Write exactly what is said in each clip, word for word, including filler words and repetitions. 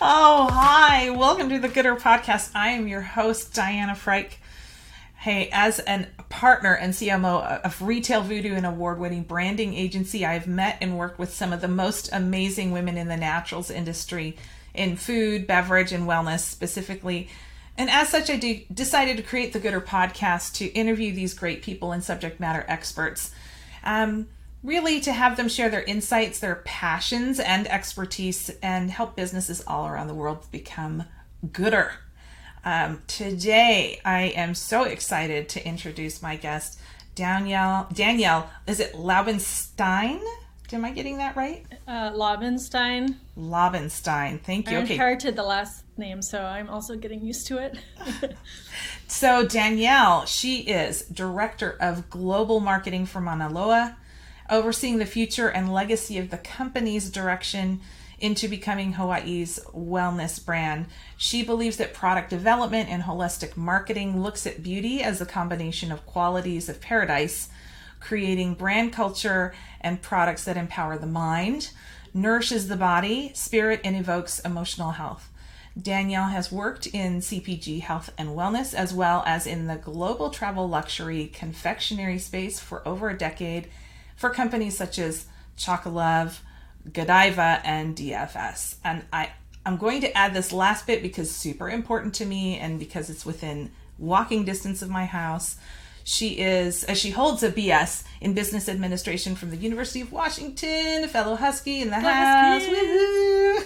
Oh, hi. Welcome to the Gooder Podcast. I am your host, Diana Freich. Hey, as a partner and C M O of Retail Voodoo, an award-winning branding agency, I've met and worked with some of the most amazing women in the naturals industry in food, beverage, and wellness specifically. And as such, I de- decided to create the Gooder Podcast to interview these great people and subject matter experts. Um, really to have them share their insights, their passions, and expertise, and help businesses all around the world become gooder. Um, today, I am so excited to introduce my guest, Danielle. Danielle, is it Laubenstein? Am I getting that right? Uh, Laubenstein. Laubenstein. Thank you. I okay. inherited the last name, so I'm also getting used to it. So Danielle, she is Director of Global Marketing for Mauna Loa, overseeing the future and legacy of the company's direction into becoming Hawaii's wellness brand. She believes that product development and holistic marketing looks at beauty as a combination of qualities of paradise, creating brand culture and products that empower the mind, nourishes the body, spirit, and evokes emotional health. Danielle has worked in C P G health and wellness, as well as in the global travel luxury confectionery space for over a decade for companies such as Chocolove, Godiva, and D F S. And I, I'm going to add this last bit because it's super important to me and because it's within walking distance of my house. She is, as she holds a B S in business administration from the University of Washington, a fellow Husky in the Go house. Woohoo!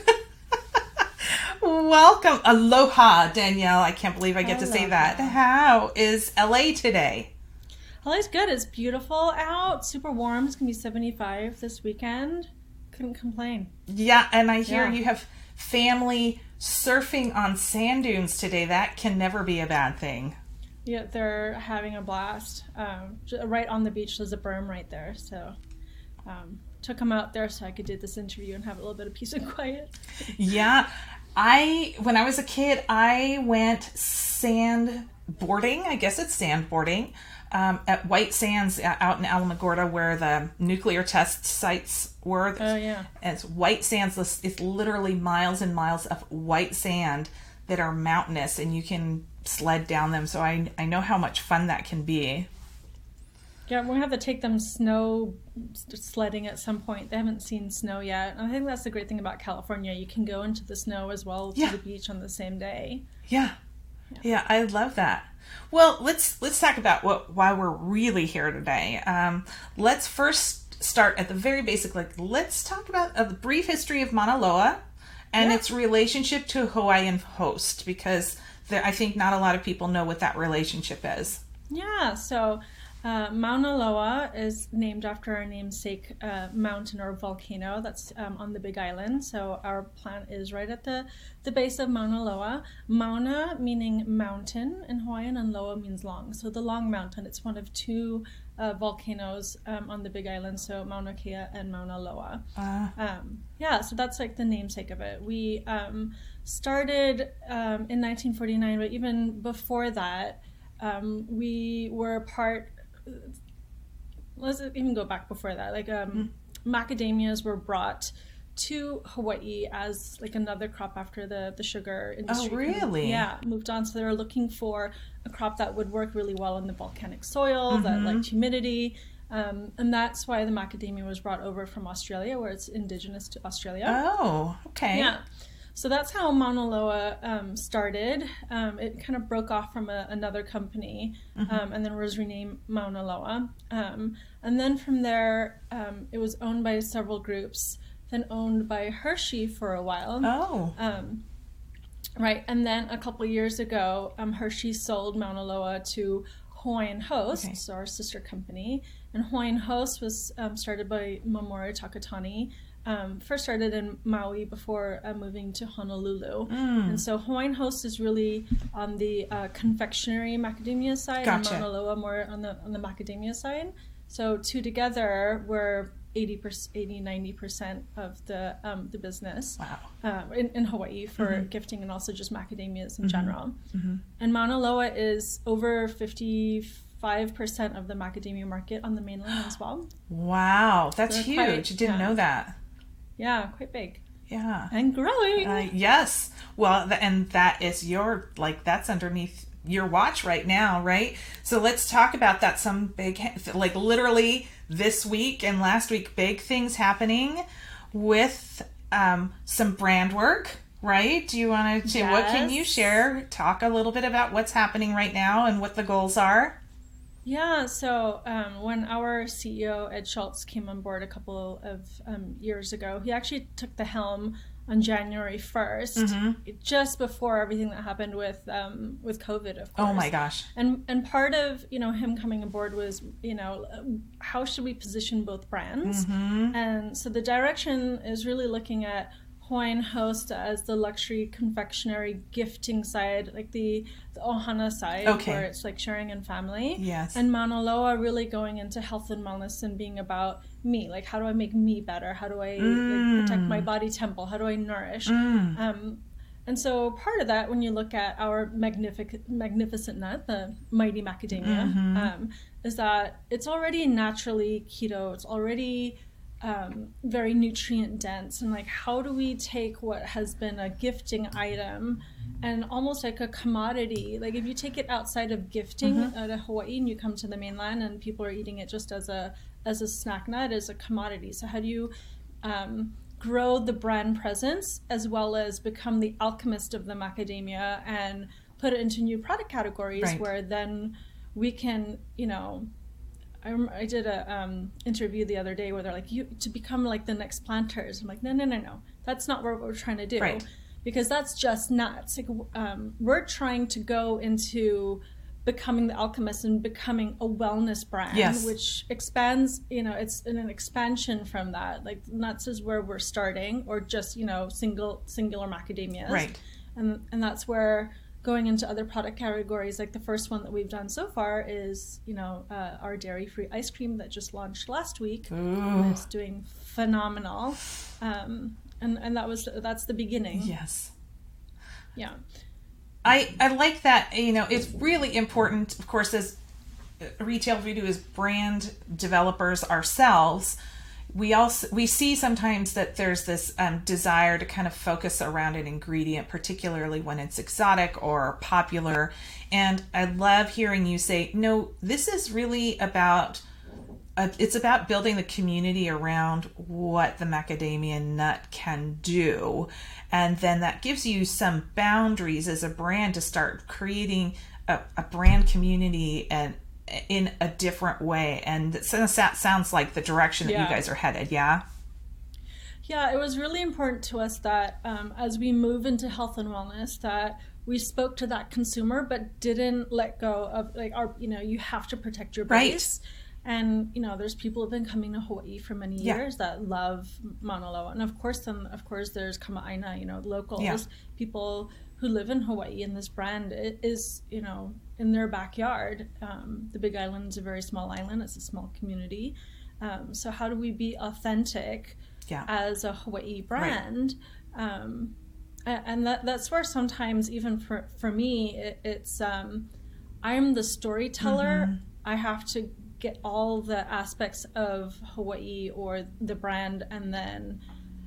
Welcome. Aloha, Danielle. I can't believe I get to say that. How is L A today? L A's good. It's beautiful out. Super warm. It's going to be seventy-five this weekend. Couldn't complain. Yeah, and I hear Yeah. you have family surfing on sand dunes today. That can never be a bad thing. Yeah, they're having a blast. Um, j- right on the beach, there's a berm right there. So um, took them out there so I could do this interview and have a little bit of peace and quiet. Yeah, I when I was a kid, I went sand boarding. I guess it's sand boarding um, at White Sands uh, out in Alamogordo, where the nuclear test sites were. Oh, yeah. And it's White Sands. It's literally miles and miles of white sand that are mountainous, and you can sled down them. So I I know how much fun that can be. Yeah, we're going to have to take them snow sledding at some point. They haven't seen snow yet. And I think that's the great thing about California. You can go into the snow as well to Yeah. the beach on the same day. Yeah. Yeah, I love that. Well, let's let's talk about what why we're really here today. Um, let's first start at the very basic. Like, let's talk about a brief history of Mauna Loa and Yeah. its relationship to Hawaiian host, because there, I think not a lot of people know what that relationship is. Yeah, so uh, Mauna Loa is named after our namesake uh, mountain or volcano that's um, on the Big Island. So our plant is right at the, the base of Mauna Loa. Mauna meaning mountain in Hawaiian, and Loa means long. So the Long Mountain, it's one of two uh, volcanoes um, on the Big Island, so Mauna Kea and Mauna Loa. Uh, Um, yeah, so that's like the namesake of it. We um, started um, in nineteen forty-nine, but even before that, um, we were part. Let's even go back before that. Like um, mm. macadamias were brought to Hawaii as like another crop after the the sugar industry. Oh, really? Kind of, yeah, moved on. So they were looking for a crop that would work really well in the volcanic soil, mm-hmm. that liked humidity. Um, and that's why the macadamia was brought over from Australia, where it's indigenous to Australia. Oh, okay. Yeah. So that's how Mauna Loa um, started. Um, it kind of broke off from a, another company, mm-hmm. um, and then was renamed Mauna Loa. Um, and then from there, um, it was owned by several groups, then owned by Hershey for a while. Oh. Um, right. And then a couple years ago, um, Hershey sold Mauna Loa to Hawaiian Host, okay. so our sister company. And Hawaiian Host was um, started by Mamoru Takatani. Um, first started in Maui before uh, moving to Honolulu. Mm. And so Hawaiian Host is really on the uh, confectionery macadamia side, gotcha. and Mauna Loa more on the on the macadamia side. So two together were eighty, ninety percent of the um, the business. Wow. Uh, in, in Hawaii for mm-hmm. gifting and also just macadamias in mm-hmm. general. Mm-hmm. And Mauna Loa is over fifty-five percent of the macadamia market on the mainland as well. Wow, that's so huge. Quite, I didn't yeah. know that. Yeah, quite big. Yeah. And growing. Uh, yes. Well, th- and that is your, like, that's underneath your watch right now, right? So let's talk about that. Some big, like literally this week and last week, big things happening with um, some brand work, right? Do you want to, Yes. what can you share? Talk a little bit about what's happening right now and what the goals are. Yeah, so um, when our C E O, Ed Schultz, came on board a couple of um, years ago, he actually took the helm on January first, Mm-hmm. just before everything that happened with um, with COVID, of course. Oh my gosh. And and part of, you know, him coming aboard was, you know, how should we position both brands? Mm-hmm. And so the direction is really looking at Hawaiian Host as the luxury confectionery gifting side, like the, the Ohana side, Okay. where it's like sharing and family. Yes. And Mauna Loa really going into health and wellness and being about me. Like, how do I make me better? How do I Mm. like, protect my body temple? How do I nourish? Mm. Um, and so part of that, when you look at our magnific- magnificent nut, the mighty macadamia, Mhm. um, is that it's already naturally keto. It's already um, very nutrient dense. And like, how do we take what has been a gifting item and almost like a commodity? Like, if you take it outside of gifting Mhm. out of Hawaii and you come to the mainland and people are eating it just as a as a snack nut, as a commodity. So how do you um, grow the brand presence as well as become the alchemist of the macadamia and put it into new product categories Right. where then we can, you know, I, rem- I did a um, interview the other day where they're like, you to become like the next planters. I'm like, no, no, no, no. That's not what we're trying to do. Right. Because that's just nuts. Like, um, we're trying to go into becoming the alchemist and becoming a wellness brand, Yes. which expands, you know, it's an expansion from that. Like, nuts is where we're starting, or just, you know, single singular macadamias. Right. And and that's where going into other product categories, like the first one that we've done so far is, you know, uh, our dairy-free ice cream that just launched last week. Ooh. And it's doing phenomenal. Um, and, and that was, that's the beginning. Yes. Yeah. I, I like that, you know, it's really important, of course, as Retail Voodoo, as brand developers ourselves, we also we see sometimes that there's this um, desire to kind of focus around an ingredient, particularly when it's exotic or popular. And I love hearing you say, no, this is really about, uh, it's about building the community around what the macadamia nut can do. And then that gives you some boundaries as a brand to start creating a, a brand community and in a different way. And so that sounds like the direction that Yeah. you guys are headed. Yeah. Yeah, it was really important to us that um, as we move into health and wellness, that we spoke to that consumer, but didn't let go of like our, you know, you have to protect your Right. base. And, you know, there's people who've been coming to Hawaii for many Yeah. years that love Mauna Loa. And of course, then, of course, there's Kama'aina, you know, locals, Yeah. people who live in Hawaii. And this brand i- is, you know, in their backyard. Um, the Big Island is a very small island. It's a small community. Um, so how do we be authentic Yeah. as a Hawaii brand? Um, a- and that, that's where sometimes, even for, for me, it, it's um, I'm the storyteller. Mhm. I have to get all the aspects of Hawaii or the brand and then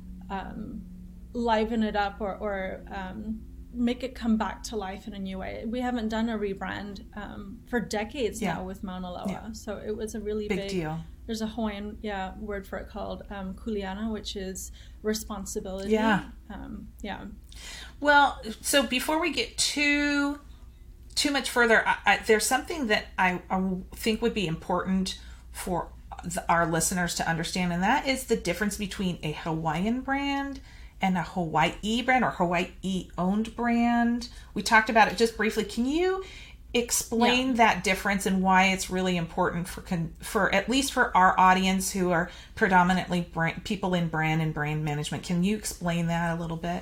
um, liven it up or, or um, make it come back to life in a new way. We haven't done a rebrand um, for decades Yeah. now with Mauna Loa. Yeah. So it was a really Big big, deal. There's a Hawaiian yeah word for it called um, kuleana, which is responsibility. Yeah. Um, yeah. Well, so before we get too too much further, I, I, there's something that I, I think would be important for the, our listeners to understand, and that is the difference between a Hawaiian brand and a Hawaii brand or Hawaii owned brand. We talked about it just briefly. Can you explain Yeah. that difference and why it's really important for con, for at least for our audience who are predominantly brand, people in brand and brand management? Can you explain that a little bit?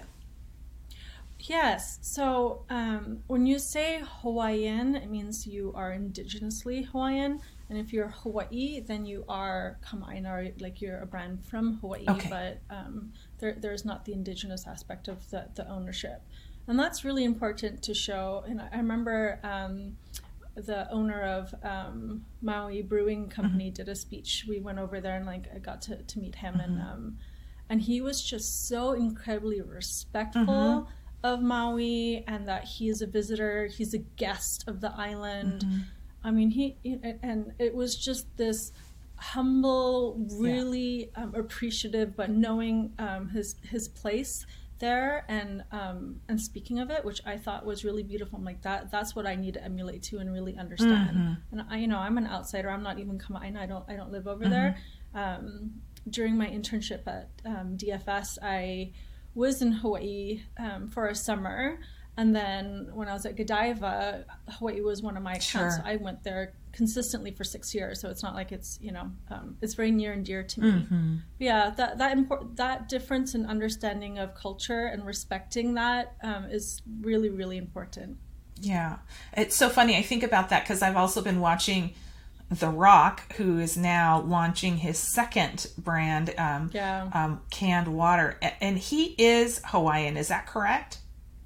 Yes. So um, when you say Hawaiian, it means you are indigenously Hawaiian. And if you're Hawaii, then you are Kama'aina, or like you're a brand from Hawaii. Okay. But um, there, there's not the indigenous aspect of the, the ownership. And that's really important to show. And I I remember um, the owner of um, Maui Brewing Company did a speech. We went over there and like I got to, to meet him. Mm-hmm. And um, and he was just so incredibly respectful Mm-hmm. of Maui, and that he is a visitor, he's a guest of the island. Mm-hmm. I mean, he, and it was just this humble, really yeah. um, appreciative, but knowing um, his his place there, and um, and speaking of it, which I thought was really beautiful. I'm like, that that's what I need to emulate to and really understand. Mm-hmm. And I, you know, I'm an outsider. I'm not even come. I know I don't I don't live over Mm-hmm. there. Um, during my internship at um, D F S, I was in Hawaii um, for a summer. And then when I was at Godiva, Hawaii was one of my accounts. Sure. So I went there consistently for six years. So it's not like it's, you know, um, it's very near and dear to me. Mm-hmm. But yeah, that that import, that difference in understanding of culture and respecting that um, is really, really important. Yeah. It's so funny. I think about that because I've also been watching The Rock, who is now launching his second brand, um, Yeah. um, canned water. A- And he is Hawaiian. Is that correct?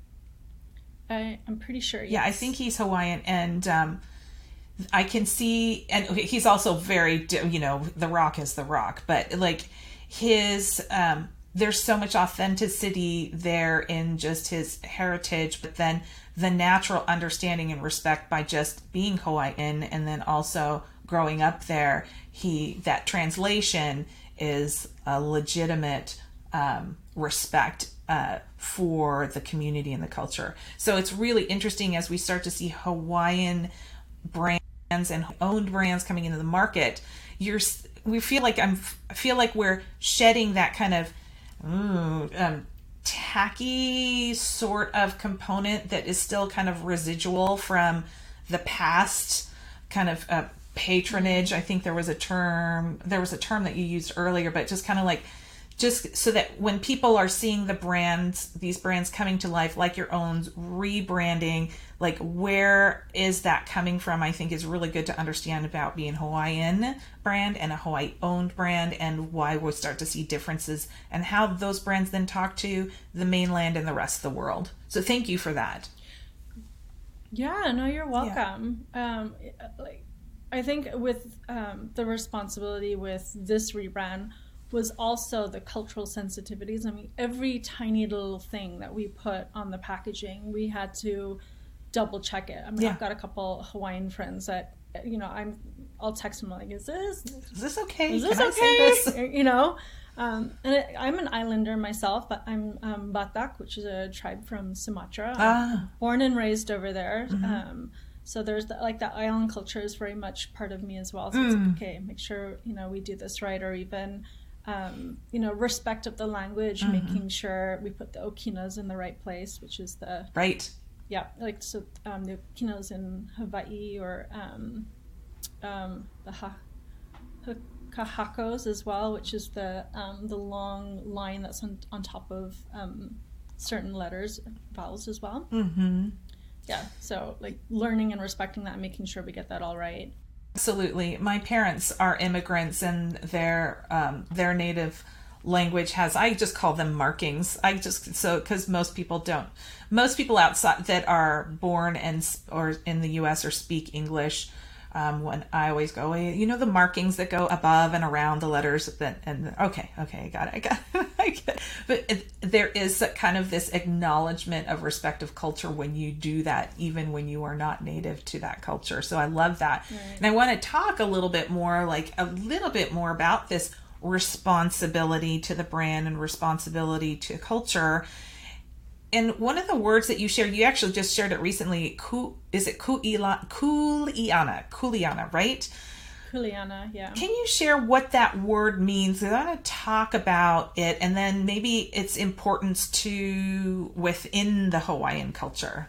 I, I'm pretty sure. Yes. Yeah, I think he's Hawaiian, and um, I can see, and okay, he's also very, di- you know, The Rock is The Rock, but like his, um, there's so much authenticity there in just his heritage, but then the natural understanding and respect by just being Hawaiian, and then also growing up there, he, that translation is a legitimate um, respect uh, for the community and the culture. So it's really interesting as we start to see Hawaiian brands and owned brands coming into the market. You're, we feel like I'm, I feel like we're shedding that kind of ooh, um, tacky sort of component that is still kind of residual from the past kind of uh, patronage. I think there was a term, there was a term that you used earlier, but just kind of like, just so that when people are seeing the brands, these brands coming to life, like your own rebranding, like where is that coming from? I think is really good to understand about being Hawaiian brand and a Hawaii owned brand, and why we'll start to see differences and how those brands then talk to the mainland and the rest of the world. So thank you for that. Yeah, no, you're welcome. Yeah. Um, like, I think with um, the responsibility with this rebrand was also the cultural sensitivities. I mean, every tiny little thing that we put on the packaging, we had to double check it. I mean, Yeah. I've got a couple Hawaiian friends that, you know, I'm, I'll text them like, is this, Is this okay? is this Can I say okay? this? You know, um, and it, I'm an islander myself, but I'm um, Batak, which is a tribe from Sumatra. Ah. I'm born and raised over there. Mm-hmm. Um, so there's the, like that island culture is very much part of me as well. So mm. it's like, okay, make sure, you know, we do this right, or even, Um, you know, respect of the language, mm-hmm. making sure we put the okinas in the right place, which is the right. Yeah, like so um, the okinas in Hawaii, or um, um, the ha- ha- kahakos as well, which is the um, the long line that's on on top of um, certain letters, vowels as well. Mm-hmm. Yeah, so like learning and respecting that, and making sure we get that all right. Absolutely. My parents are immigrants, and their um, their native language has, I just call them markings. I just, so, because most people don't, most people outside that are born and or in the U S or speak English, um, when I always go, you know, the markings that go above and around the letters, that, and okay, okay, I got it, I got it, I get it. But it, there is kind of this acknowledgement of respect of culture when you do that, even when you are not native to that culture. So I love that. Right. And I want to talk a little bit more, like a little bit more about this responsibility to the brand and responsibility to culture. And one of the words that you shared, you actually just shared it recently. Ku, is it ku'iana? Kuleana, kuleana, right? Kuleana, yeah. Can you share what that word means? I want to talk about it, and then maybe its importance to within the Hawaiian culture.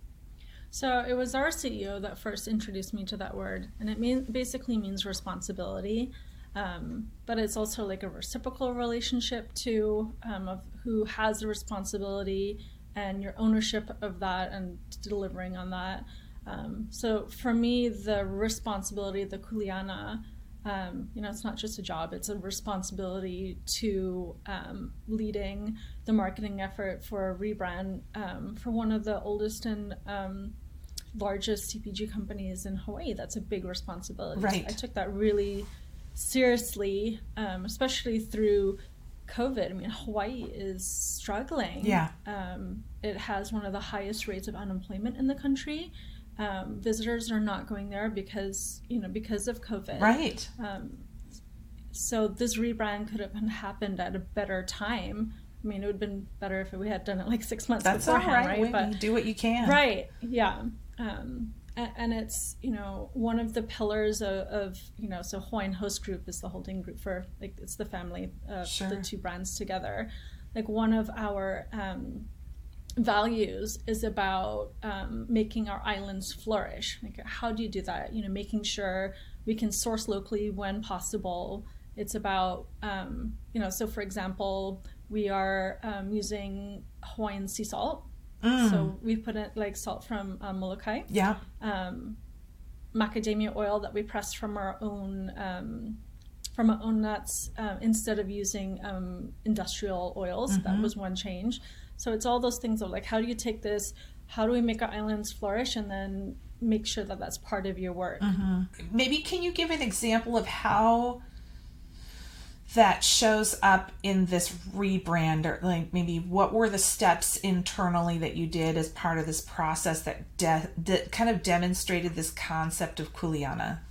So it was our C E O that first introduced me to that word, and it mean, basically means responsibility. Um, but it's also like a reciprocal relationship too, um, of who has the responsibility and your ownership of that and delivering on that. Um, so for me, the responsibility, the kuleana, um, you know, it's not just a job, it's a responsibility to um, leading the marketing effort for a rebrand um, for one of the oldest and um, largest C P G companies in Hawaii. That's a big responsibility. Right. So I took that really seriously, um, especially through COVID, I mean, Hawaii is struggling. Yeah. Um, it has one of the highest rates of unemployment in the country. Um, visitors are not going there because, you know, because of COVID. Right. Um, so this rebrand could have happened at a better time. I mean, it would have been better if we had done it like six months That's all beforehand, right. right? But But do what you can. right, yeah. Um, and, and it's, you know, one of the pillars of, of, you know, so Hawaiian Host Group is the holding group for, like, it's the family of Sure. the two brands together. Like, one of our um, values is about um, making our islands flourish. Like, how do you do that? You know, making sure we can source locally when possible. It's about, um, you know, so for example, we are um, using Hawaiian sea salt. Mm. So we put in like salt from um, Molokai. Yeah. Um, macadamia oil that we press from our own um, from our own nuts uh, instead of using um, industrial oils. Mm-hmm. That was one change. So it's all those things of like, how do you take this? How do we make our islands flourish, and then make sure that that's part of your work? Mm-hmm. Maybe can you give an example of how that shows up in this rebrand, or like maybe what were the steps internally that you did as part of this process that de- that kind of demonstrated this concept of Kuleana?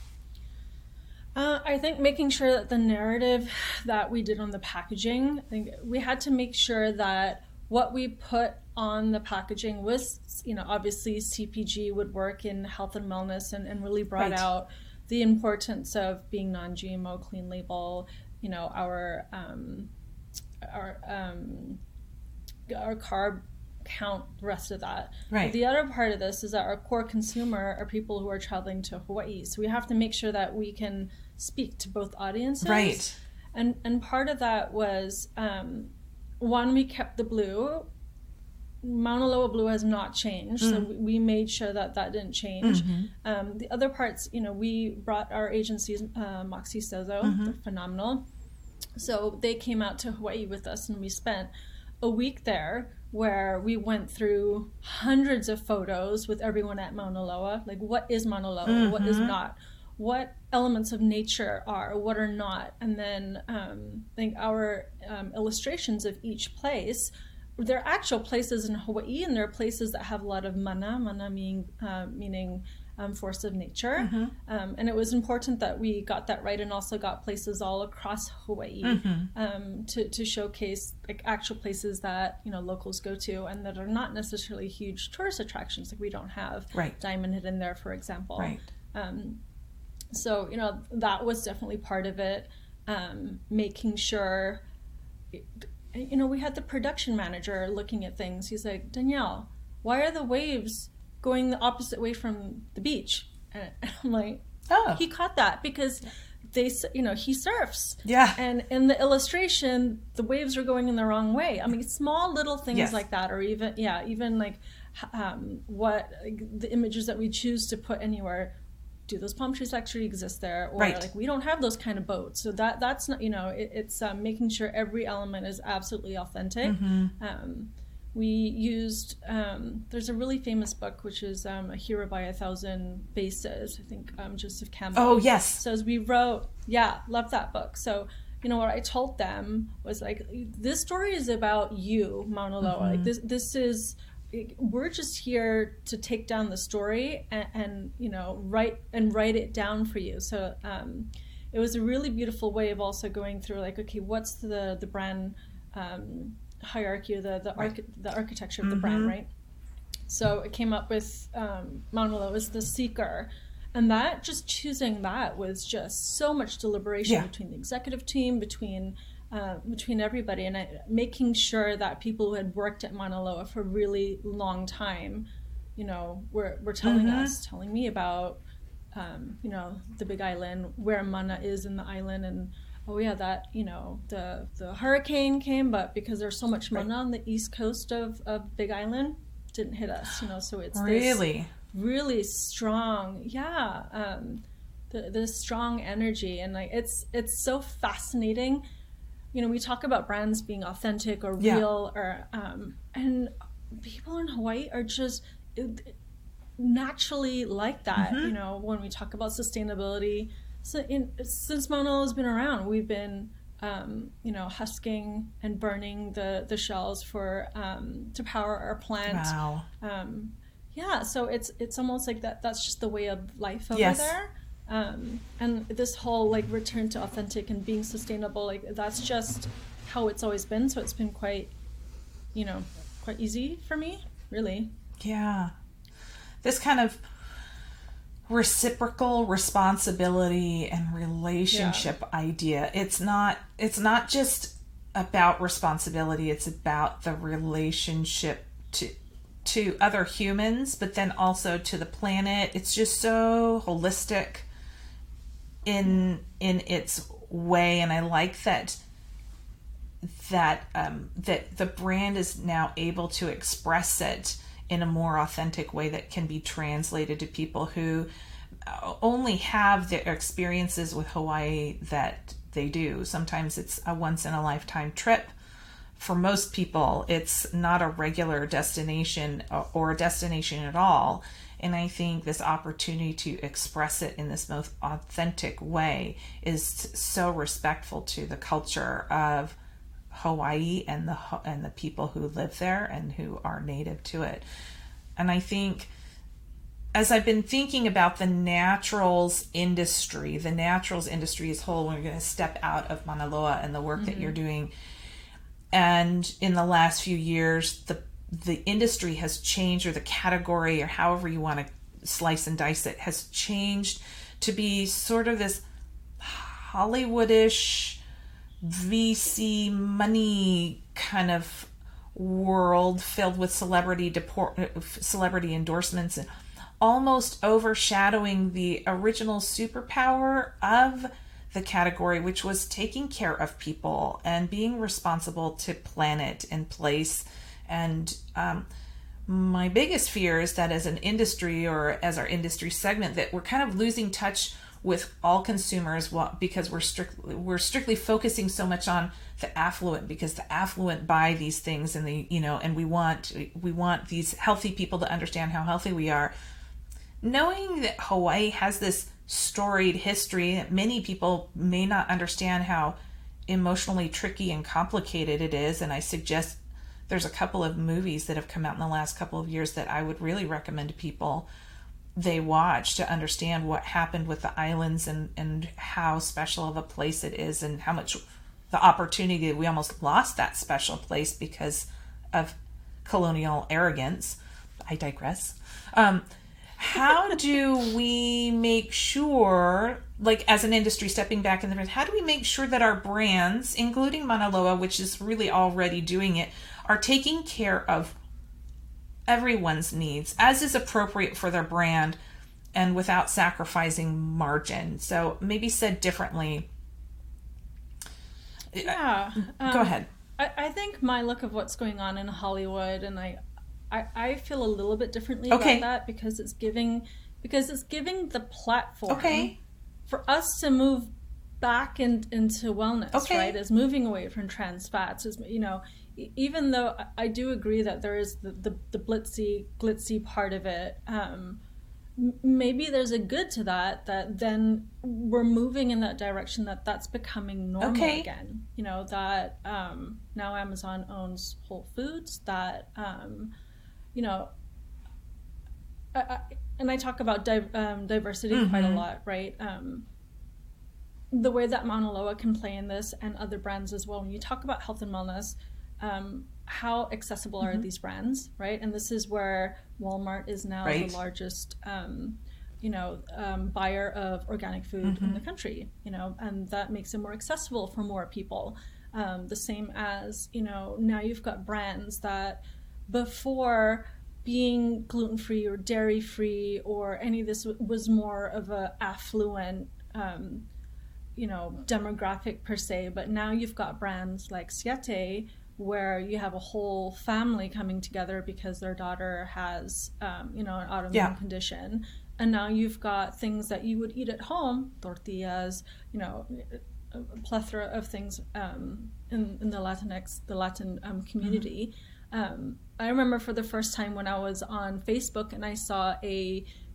Uh, I think making sure that the narrative that we did on the packaging, I think we had to make sure that what we put on the packaging was, you know, obviously C P G would work in health and wellness, and, and really brought Right. out the importance of being non-G M O, clean label, you know, our um, our um, our carb count, the rest of that. Right. But the other part of this is that our core consumer are people who are traveling to Hawaii. So we have to make sure that we can speak to both audiences. Right. And and part of that was, um, one, we kept the blue. Mauna Loa blue has not changed, Mm. so we- we made sure that that didn't change. Mm-hmm. Um, the other parts, you know, we brought our agencies, uh, Moxie Sozo, Mm-hmm. they're phenomenal. So they came out to Hawaii with us, and we spent a week there where we went through hundreds of photos with everyone at Mauna Loa. Like, what is Mauna Loa? Mm-hmm. What is not? What elements of nature are, what are not? And then um, I think our um, illustrations of each place, there are actual places in Hawaii, and there are places that have a lot of mana, mana meaning, uh, meaning um, force of nature. Mm-hmm. Um, and it was important that we got that right, and also got places all across Hawaii Mm-hmm. um, to, to showcase like actual places that, you know, locals go to, and that are not necessarily huge tourist attractions. Like, we don't have Right. Diamond Head in there, for example. Right. Um, so, you know, that was definitely part of it. Um, making sure, you know, we had the production manager looking at things. He's like, Danielle, why are the waves going the opposite way from the beach? And I'm like, Oh. he caught that because they, s- you know, he surfs. Yeah. And in the illustration, the waves are going in the wrong way. I mean, small little things Yes. like that, or even, yeah, even like um, what like, the images that we choose to put anywhere. Do those palm trees actually exist there? Or Right. like, we don't have those kind of boats. So that that's not, you know, it, it's um, making sure every element is absolutely authentic. Mm-hmm. Um, we used, um, there's a really famous book, which is um, A Hero by a Thousand Faces. I think um, Joseph Campbell. Oh, yes. So as we wrote, yeah, love that book. So, you know, what I told them was like, this story is about you, Mauna Loa. Mm-hmm. Like, this, this is, we're just here to take down the story and, and you know, write and write it down for you. So um, it was a really beautiful way of also going through like, okay, what's the the brand um, hierarchy, the the, Right. archi- the architecture of the brand, Mhm. right? So it came up with um, Mauna Loa as the seeker. And that, just choosing that was just so much deliberation Yeah. between the executive team, between uh, between everybody, and I, making sure that people who had worked at Mauna Loa for a really long time, you know, were, were telling Mhm. us, telling me about, um, you know, the Big Island, where Mana is in the island, and oh yeah, that, you know, the the hurricane came, but because there's so much Mana Right. on the east coast of, of Big Island, didn't hit us, you know, so it's this Really? really strong, yeah, um, the the strong energy, and like it's it's so fascinating. You know, we talk about brands being authentic or Yeah. real, or um, and people in Hawaii are just naturally like that. Mhm. You know, when we talk about sustainability, so in, since Mauna Loa has been around, we've been um, you know, husking and burning the, the shells for um, to power our plant. Wow. Um, yeah, so it's it's almost like that. That's just the way of life over Yes. there. Um, and this whole like return to authentic and being sustainable, like that's just how it's always been. So it's been quite, you know, quite easy for me, really. Yeah. This kind of reciprocal responsibility and relationship yeah. idea. It's not it's not just about responsibility, it's about the relationship to to other humans, but then also to the planet. It's just so holistic in in its way, and I like that that um, that the brand is now able to express it in a more authentic way that can be translated to people who only have the experiences with Hawaii that they do. Sometimes it's a once in a lifetime trip. For most people, it's not a regular destination or a destination at all. And I think this opportunity to express it in this most authentic way is so respectful to the culture of Hawaii and the and the people who live there and who are native to it. And I think as I've been thinking about the naturals industry, the naturals industry as a whole, we're going to step out of Mauna Loa and the work mm-hmm. that you're doing. And in the last few years, the the industry has changed, or the category, or however you want to slice and dice it, has changed to be sort of this Hollywoodish V C money kind of world filled with celebrity deport, celebrity endorsements, and almost overshadowing the original superpower of the category, which was taking care of people and being responsible to planet and place. And um, my biggest fear is that as an industry, or as our industry segment, that we're kind of losing touch with all consumers, well, because we're strictly we're strictly focusing so much on the affluent, because the affluent buy these things, and the you know, and we want we want these healthy people to understand how healthy we are. Knowing that Hawaii has this storied history, that many people may not understand how emotionally tricky and complicated it is, and I suggest there's a couple of movies that have come out in the last couple of years that I would really recommend to people they watch to understand what happened with the islands, and, and how special of a place it is, and how much the opportunity that we almost lost that special place because of colonial arrogance. I digress. Um, how do we make sure, like as an industry stepping back in the, how do we make sure that our brands, including Mauna Loa, which is really already doing it, are taking care of everyone's needs as is appropriate for their brand and without sacrificing margin? So maybe said differently. Yeah. Um, Go ahead. I, I think my look of what's going on in Hollywood, and I, I, I feel a little bit differently okay. about that because it's giving, because it's giving the platform okay. for us to move back in, into wellness, okay. right? As moving away from trans fats, as you know, even though I do agree that there is the, the, the blitzy, glitzy part of it, um, maybe there's a good to that, that then we're moving in that direction, that that's becoming normal okay. again. You know, that um, now Amazon owns Whole Foods, that, um, you know, I, I, and I talk about di- um, diversity mm-hmm. quite a lot, right? Um, the way that Mauna Loa can play in this, and other brands as well. When you talk about health and wellness, um, how accessible mm-hmm. are these brands, right? And this is where Walmart is now right. the largest, um, you know, um, buyer of organic food mm-hmm. in the country, you know, and that makes it more accessible for more people. Um, the same as, you know, now you've got brands that before being gluten-free or dairy-free or any of this was more of a affluent, um, you know, demographic per se, but now you've got brands like Siete, where you have a whole family coming together because their daughter has, um, you know, an autoimmune yeah. condition. And now you've got things that you would eat at home, tortillas, you know, a plethora of things um, in, in the Latinx, the Latin um, community. Mm-hmm. Um, I remember for the first time when I was on Facebook and I saw a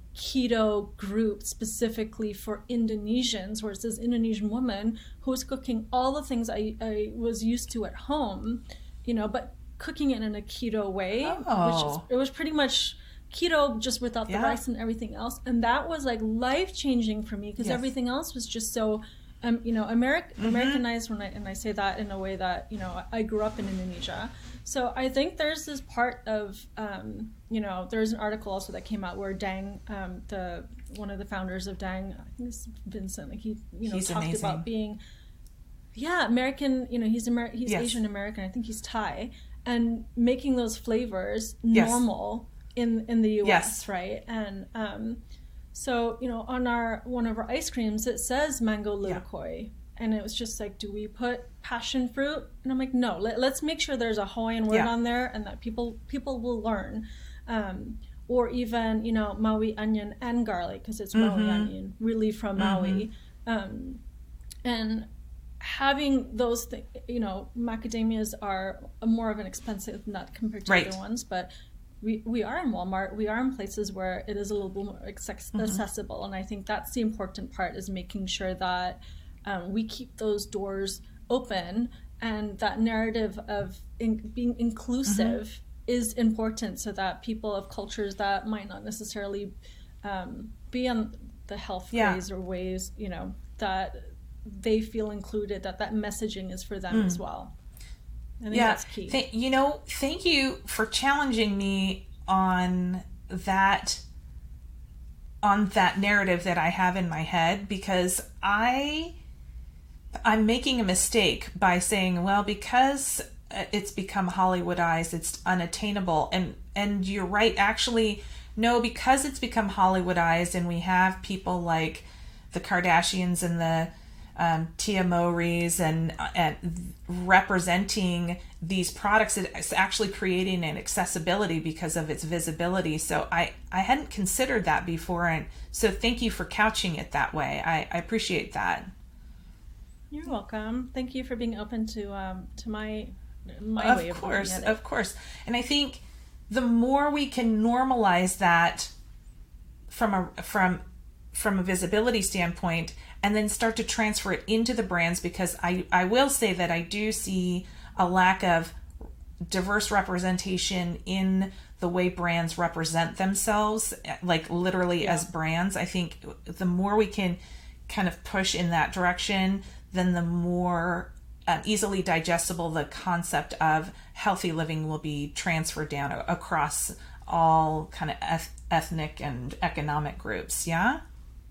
keto group specifically for Indonesians, where it's this Indonesian woman who was cooking all the things I, I was used to at home, you know, but cooking it in a keto way, oh. which is, it was pretty much keto just without the yeah. rice and everything else. And that was like life-changing for me because yes. everything else was just so, um, you know, Ameri- mm-hmm. Americanized when I, and I say that in a way that, you know, I grew up in Indonesia. So I think there's this part of, um, you know, there's an article also that came out where Dang, um, the one of the founders of Dang, I think it's Vincent, like he, you know, he's talked amazing. about being, yeah, American, you know, he's Amer- he's yes. Asian American, I think he's Thai, and making those flavors yes. normal in, in the U S, yes. right? And um, so, you know, on our one of our ice creams, it says mango lilikoi. Yeah. And it was just like, do we put passion fruit? And I'm like, no, let, let's make sure there's a Hawaiian word yeah. on there and that people people will learn. Um, or even, you know, Maui onion and garlic, because it's mm-hmm. Maui onion, really from mm-hmm. Maui. Um, and having those things, you know, macadamias are a more of an expensive nut compared to right. other ones, but we, we are in Walmart, we are in places where it is a little bit more accessible. Mm-hmm. And I think that's the important part, is making sure that Um, we keep those doors open, and that narrative of in, being inclusive mm-hmm. is important, so that people of cultures that might not necessarily um, be on the health yeah. ways or ways, you know, that they feel included, that that messaging is for them mm. as well. I think yeah. that's key. Th- you know, thank you for challenging me on that on that narrative that I have in my head, because I I'm making a mistake by saying, well, because it's become Hollywoodized, it's unattainable. And and you're right, actually, no, because it's become Hollywoodized and we have people like the Kardashians and the um, Tia Mowrys and, and representing these products, it's actually creating an accessibility because of its visibility. So I, I hadn't considered that before. And so thank you for couching it that way. I, I appreciate that. You're welcome. Thank you for being open to um, to my my of way of course, looking at it. Of course. And I think the more we can normalize that from a from from a visibility standpoint, and then start to transfer it into the brands, because I, I will say that I do see a lack of diverse representation in the way brands represent themselves, like literally yeah. as brands. I think the more we can kind of push in that direction, then the more uh, easily digestible the concept of healthy living will be transferred down across all kind of eth- ethnic and economic groups. Yeah.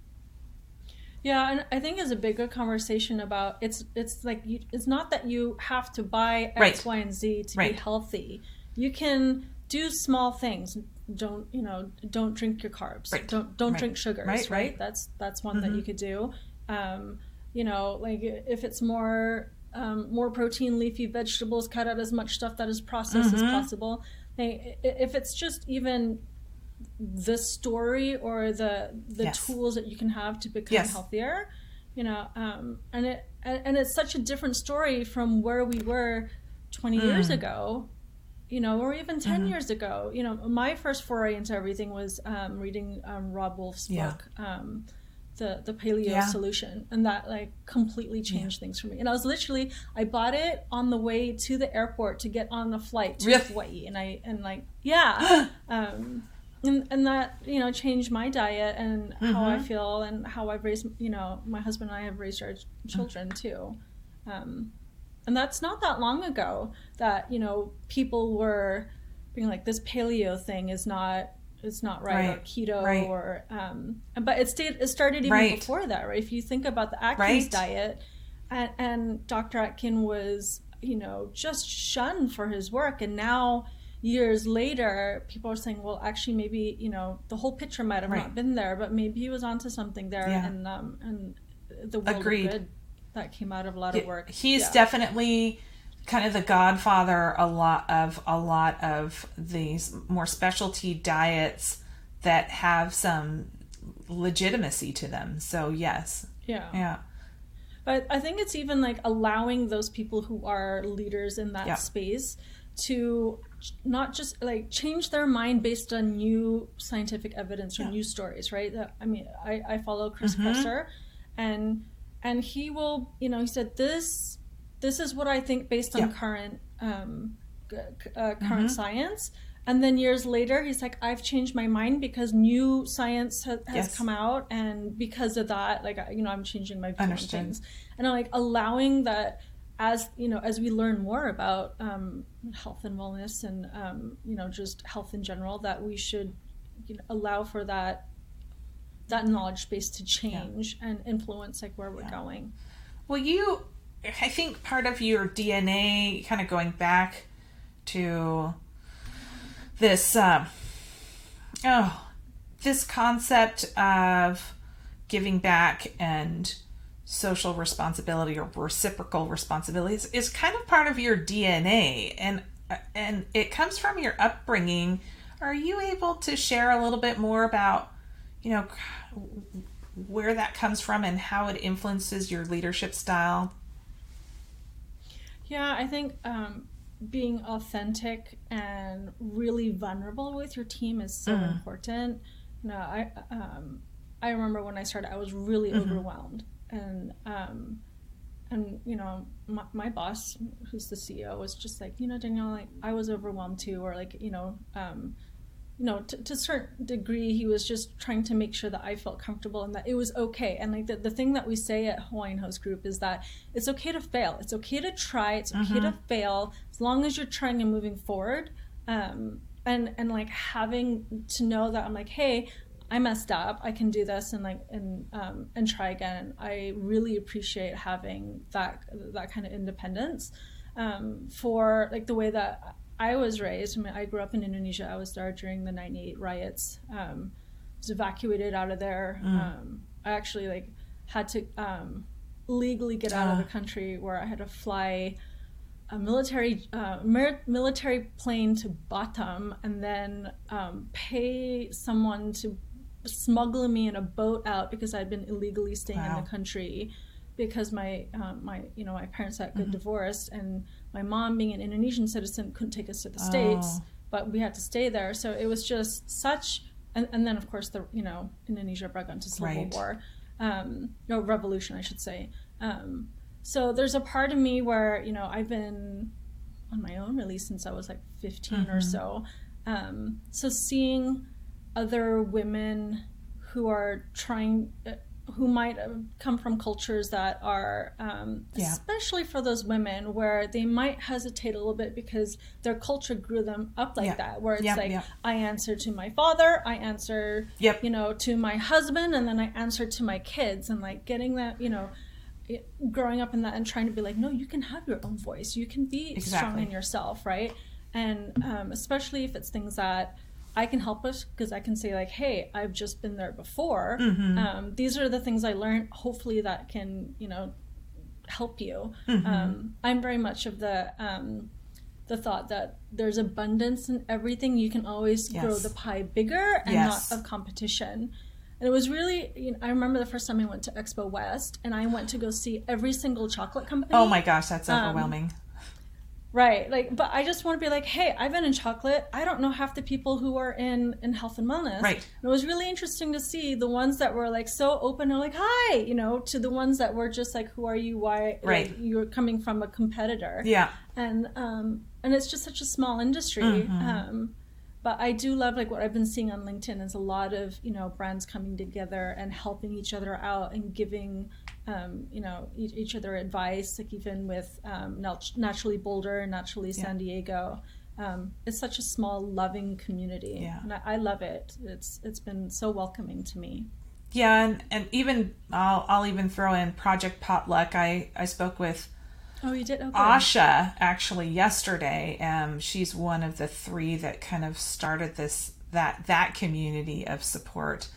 Yeah, and I think it's a bigger conversation about it's it's like you, it's not that you have to buy X, right. Y, and Z to right. be healthy. You can do small things. Don't you know? Don't drink your carbs. Right. Don't don't right. drink sugars. Right, right. right. That's that's one mm-hmm. that you could do. Um, you know, like if it's more um, more protein, leafy vegetables, cut out as much stuff that is processed mm-hmm. as possible. Like, if it's just even the story or the the yes. tools that you can have to become yes. healthier, you know, um, and it and it's such a different story from where we were twenty mm. years ago, you know, or even ten mm. years ago. You know, my first foray into everything was um, reading um, Rob Wolf's yeah. book, um, the the Paleo yeah. Solution, and that like completely changed yeah. things for me. And I was literally I bought it on the way to the airport to get on a flight to really? Hawaii, and I and like yeah. um, And, and that, you know, changed my diet and mm-hmm. how I feel and how I've raised, you know, my husband and I have raised our children too. Um, and that's not that long ago that, you know, people were being like, this paleo thing is not, it's not right, right. or keto right. or, um, but it, stayed, it started even right. before that, right? If you think about the Atkins right. diet and, and Doctor Atkins was, you know, just shunned for his work. And now, years later, people are saying, well, actually, maybe, you know, the whole picture might have right. not been there, but maybe he was onto something there. Yeah. And um, and the world Agreed. of good that came out of a lot of work. He's yeah. definitely kind of the godfather a lot of a lot of these more specialty diets that have some legitimacy to them. So yes. Yeah. Yeah. But I think it's even like allowing those people who are leaders in that yeah. space to not just like change their mind based on new scientific evidence or yeah. new stories, right? That, I mean, I, I follow Chris mm-hmm. Kresser, and and he will, you know, he said this this is what I think based on yeah. current um, uh, current mm-hmm. science. And then years later, he's like, I've changed my mind because new science ha- has yes. come out. And because of that, like, you know, I'm changing my view on things. And I'm like allowing that as, you know, as we learn more about um, health and wellness and, um, you know, just health in general, that we should, you know, allow for that, that knowledge base to change yeah. and influence like where we're yeah. going. Well, you, I think part of your D N A kind of going back to this, uh, oh, this concept of giving back and social responsibility or reciprocal responsibility is, is kind of part of your D N A, and and it comes from your upbringing. Are you able to share a little bit more about, you know, where that comes from and how it influences your leadership style? Yeah, I think um, being authentic and really vulnerable with your team is so mm. important. No, I um, I remember when I started, I was really mm-hmm. overwhelmed, and um, and you know, my, my boss, who's the C E O, was just like, you know, Danielle, like, I was overwhelmed too, or like, you know, um, you know, to, to a certain degree, he was just trying to make sure that I felt comfortable and that it was okay. And like the, the thing that we say at Hawaiian Host Group is that it's okay to fail. It's okay to try. It's okay mm-hmm. to fail as long as you're trying and moving forward. Um, and, and like having to know that I'm like, hey, I messed up. I can do this and like, and, um, and try again. I really appreciate having that, that kind of independence, um, for like the way that I was raised. I mean, I grew up in Indonesia. I was there during the ninety-eight riots. Um, was evacuated out of there. Mm. Um, I actually like had to um, legally get out uh. of the country, where I had to fly a military uh, mer- military plane to Batam and then um, pay someone to smuggle me in a boat out because I'd been illegally staying wow. in the country because my um, my you know my parents had got mm-hmm. divorced, and my mom, being an Indonesian citizen, couldn't take us to the States, oh. but we had to stay there. So it was just such, and, and then of course the you know Indonesia broke into civil right. war, um, no revolution I should say. Um, so there's a part of me where you know I've been on my own really since I was like fifteen mm-hmm. or so. Um, so seeing other women who are trying. Uh, who might come from cultures that are, um, yeah. especially for those women, where they might hesitate a little bit because their culture grew them up like yeah. that, where it's yep, like, yep. I answer to my father, I answer, yep. you know, to my husband, and then I answer to my kids, and like getting that, you know, it, growing up in that and trying to be like, no, you can have your own voice, you can be exactly. strong in yourself, right? And um, especially if it's things that I can help us, because I can say like, hey, I've just been there before. Mm-hmm. Um, these are the things I learned. Hopefully that can, you know, help you. Mm-hmm. Um, I'm very much of the um, the thought that there's abundance in everything. You can always yes. grow the pie bigger and yes. not of competition. And it was really, you know, I remember the first time I went to Expo West, and I went to go see every single chocolate company. Oh my gosh, that's overwhelming. Um, Right, like, but I just want to be like, hey, I've been in chocolate. I don't know half the people who are in, in health and wellness. Right. And it was really interesting to see the ones that were like so open and like, hi, you know, to the ones that were just like, who are you? Why? Right. Like, you're coming from a competitor. Yeah. And um, and it's just such a small industry. Mm-hmm. Um, but I do love like what I've been seeing on LinkedIn is a lot of, you know, brands coming together and helping each other out and giving. Um, you know, each, each other advice, like even with um, Naturally Boulder and Naturally yeah. San Diego. Um, it's such a small, loving community. Yeah. And I, I love it. It's It's been so welcoming to me. Yeah, and, and even, I'll, I'll even throw in Project Potluck. I, I spoke with oh, you did? Okay. Asha, actually, yesterday. Um, she's one of the three that kind of started this, that, that community of support.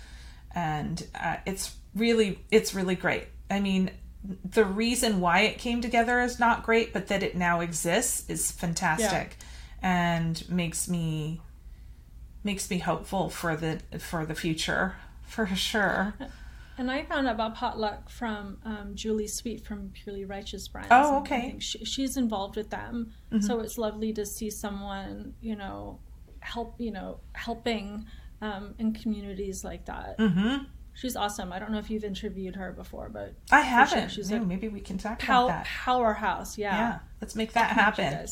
And uh, it's really, it's really great. I mean, the reason why it came together is not great, but that it now exists is fantastic, yeah. and makes me makes me hopeful for the for the future, for sure. And I found out about Potluck from um, Julie Sweet from Purely Righteous Brands. Oh, okay. I think she, she's involved with them. Mm-hmm. So it's lovely to see someone, you know, help, you know, helping um, in communities like that. Mm-hmm. She's awesome. I don't know if you've interviewed her before, but I haven't. Sure. She's maybe, a maybe we can talk pow- about that. Powerhouse, yeah. Yeah, let's make that happen.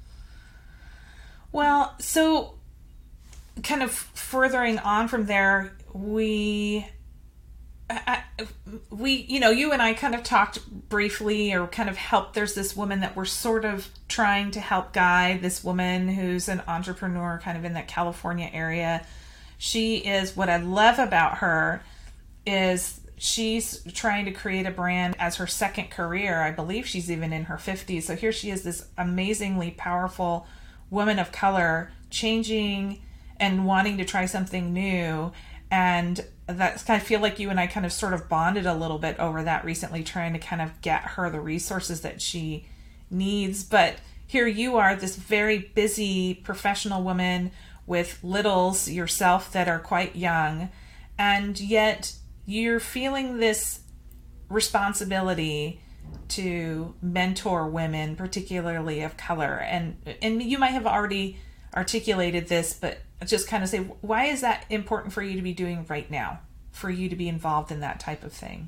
Well, so kind of furthering on from there, we, I, we, you know, you and I kind of talked briefly or kind of helped. There's this woman that we're sort of trying to help guide, this woman who's an entrepreneur kind of in that California area. She is, what I love about her is she's trying to create a brand as her second career. I believe she's even in her fifties. So here she is, this amazingly powerful woman of color, changing and wanting to try something new. And that's kind of feel like you and I kind of sort of bonded a little bit over that recently, trying to kind of get her the resources that she needs. But here you are, this very busy professional woman with littles yourself that are quite young, and yet you're feeling this responsibility to mentor women, particularly of color. And and you might have already articulated this, but just kind of say, why is that important for you to be doing right now, for you to be involved in that type of thing?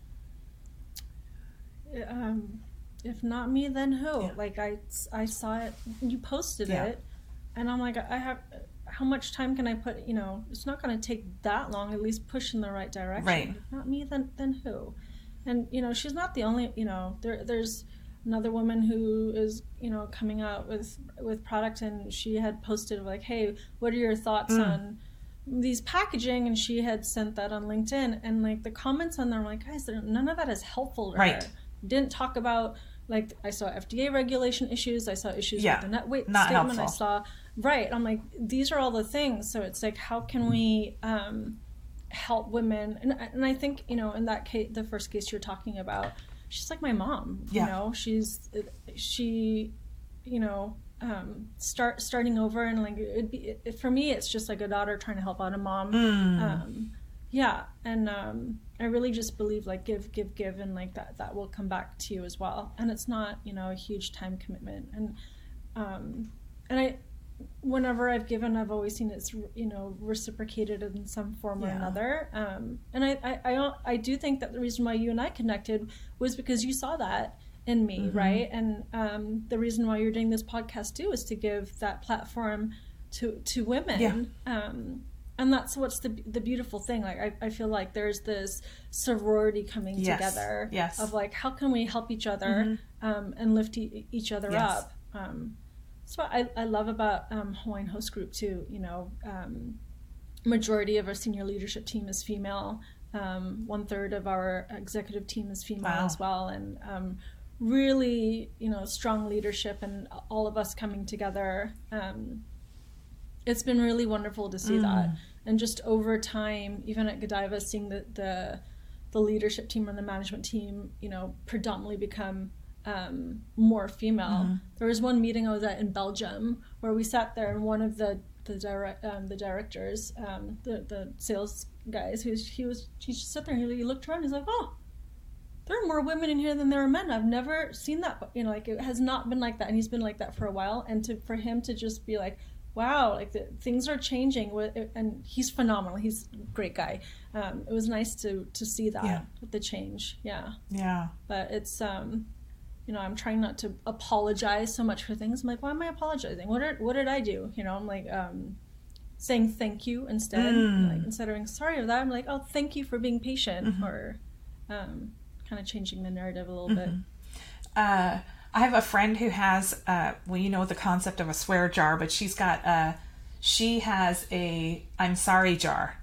Um, if not me, then who? Yeah. Like I, I saw it, you posted yeah. it, and I'm like, I have, how much time can I put, you know, it's not going to take that long, at least push in the right direction. Right. If not me, then, then who? And, you know, she's not the only, you know, there, there's another woman who is, you know, coming out with, with product, and she had posted like, hey, what are your thoughts mm. on these packaging? And she had sent that on LinkedIn, and like the comments on there, I'm like, guys, none of that is helpful to right. her. Didn't talk about, like, I saw F D A regulation issues, I saw issues yeah. with the net weight not statement, helpful. I saw, right, I'm like, these are all the things. So it's like, how can we um, help women? And, and I think, you know, in that case, the first case you're talking about, she's like my mom, yeah. you know, she's, she, you know, um, start starting over, and like, it'd be, it, for me, it's just like a daughter trying to help out a mom. Mm. Um, yeah. And um, I really just believe like give, give, give, and like that, that will come back to you as well. And it's not, you know, a huge time commitment. And, um, and I, whenever I've given, I've always seen it's, you know, reciprocated in some form or yeah. another. Um, and I, I, I, I do think that the reason why you and I connected was because you saw that in me, mm-hmm. right? And um, the reason why you're doing this podcast too is to give that platform to to women. Yeah. Um, and that's what's the the beautiful thing. Like I, I feel like there's this sorority coming yes. together yes. of like, how can we help each other mm-hmm. um, and lift e- each other yes. up? Um, that's what I, I love about um, Hawaiian Host Group too. You know, um, majority of our senior leadership team is female. Um, one third of our executive team is female wow. as well, and um, really, you know, strong leadership and all of us coming together. Um, it's been really wonderful to see mm. that, and just over time, even at Godiva, seeing the, the the leadership team and the management team, you know, predominantly become um, more female. Mm-hmm. There was one meeting I was at in Belgium where we sat there, and one of the the direct um, the directors, um, the the sales guys, he was he was he just sat there and he looked around. He's like, oh, there are more women in here than there are men. I've never seen that. You know, like it has not been like that, and he's been like that for a while. And to for him to just be like, wow, like the, things are changing, and he's phenomenal. He's a great guy. Um, it was nice to to see that yeah. with the change. Yeah. Yeah. But it's um. You know, I'm trying not to apologize so much for things. I'm like, why am I apologizing? What did what did I do? You know, I'm like um, saying thank you instead. Mm. Like instead of being sorry of that, I'm like, oh, thank you for being patient, mm-hmm. or um, kind of changing the narrative a little mm-hmm. bit. Uh, I have a friend who has, uh, well, you know the concept of a swear jar, but she's got, uh, she has a I'm sorry jar,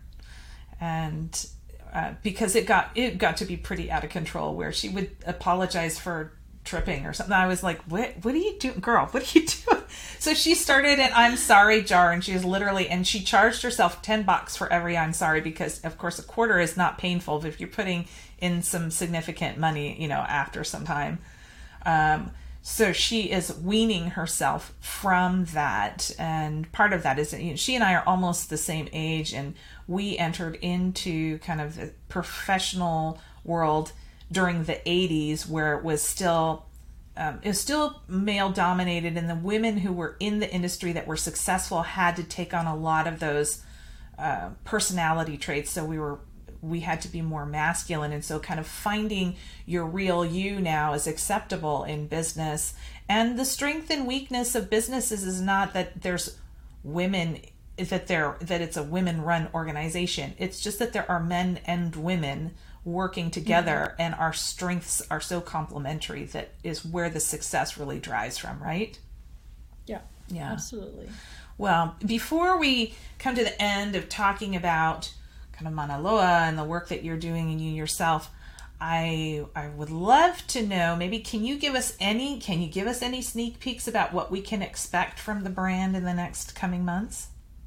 and uh, because it got it got to be pretty out of control, where she would apologize for tripping or something. I was like, what what are you doing, girl? What are you doing? So she started an I'm sorry jar, and she was literally, and she charged herself ten bucks for every I'm sorry, because of course a quarter is not painful, but if you're putting in some significant money, you know, after some time. Um, so she is weaning herself from that, and part of that is that, you know, she and I are almost the same age, and we entered into kind of the professional world during the eighties, where it was still um, it was still male dominated, and the women who were in the industry that were successful had to take on a lot of those uh, personality traits. So we were we had to be more masculine, and so kind of finding your real you now is acceptable in business. And the strength and weakness of businesses is not that there's women, that they're that it's a women run organization. It's just that there are men and women working together, mm-hmm. and our strengths are so complementary. That is where the success really drives from, right? Yeah, yeah, absolutely. Well, before we come to the end of talking about kind of Mauna Loa and the work that you're doing and you yourself, I I would love to know, maybe can you give us any can you give us any sneak peeks about what we can expect from the brand in the next coming months?